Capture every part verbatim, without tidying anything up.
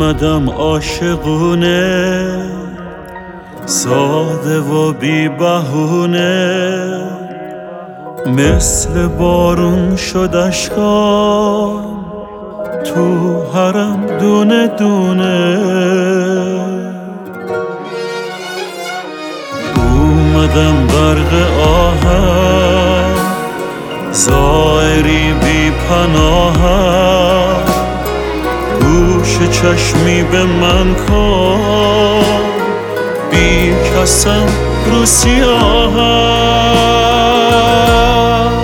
اومدم عاشقونه، ساده و بی بهونه، مثل بارون شد اشکام تو حرم دونه دونه. اومدم غرق آهم، زائری بی پناهم، گوش چشمی به من کن، بی کسم رو سیاهم.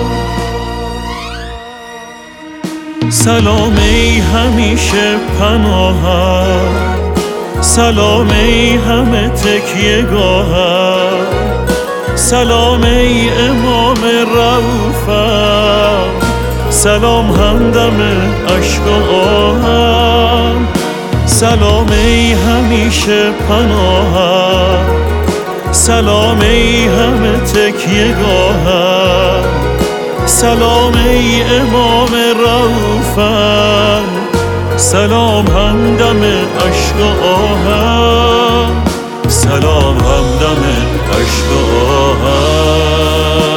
سلام ای همیشه پناهم، سلام ای همه تکیه گاهم، سلام ای امام رؤوفم، سلام همدم عشق و آهم. سلام ای همیشه پناهم، سلام ای همه تکیه گاهم، سلام ای امام رؤوفم، سلام همدم عشق و آهم، سلام همدم عشق و آهم.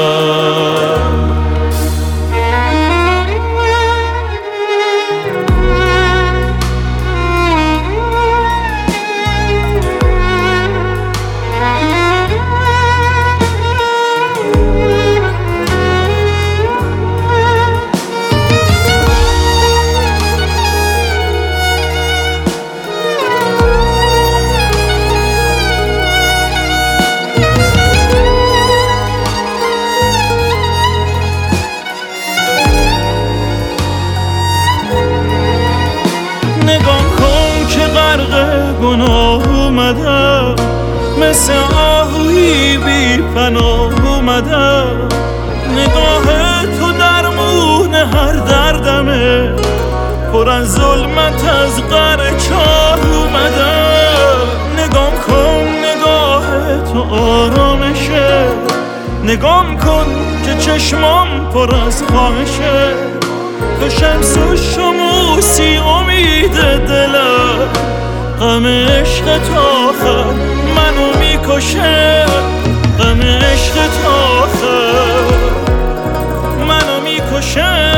نگاه کن که غرق گناه اومدم، مثل آهوی بی پناه اومدم. نگاه تو درمون هر دردمه، پر از ظلمت از غر چاه اومدم. نگاه کن نگاه تو آرامشه، نگاه کن که چشمام پر از خواهشه. تو شمس و شموسی امید دلم، غم عشق تا آخر منو میکشه، غم عشق تا آخر منو میکشه.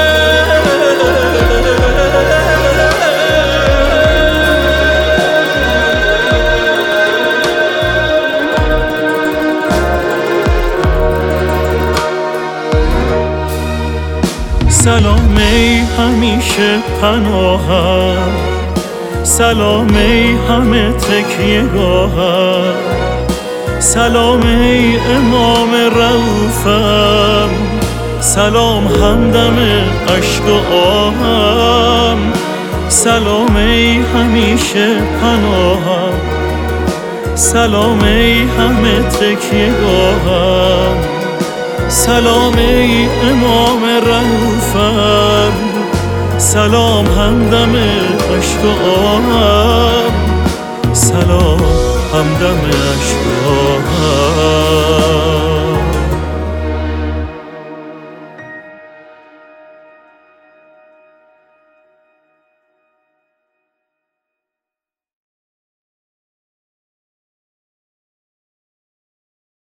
سلام ای همیشه پناهم، سلام ای همه تکیه گاهم، سلام ای امام رؤوفم، سلام همدم عشق و آهم. سلام ای همیشه پناهم، سلام ای همه تکیه گاهم، سلام ای امام رؤوفم، سلام همدم عشق و آهم، سلام همدم عشق و آهم.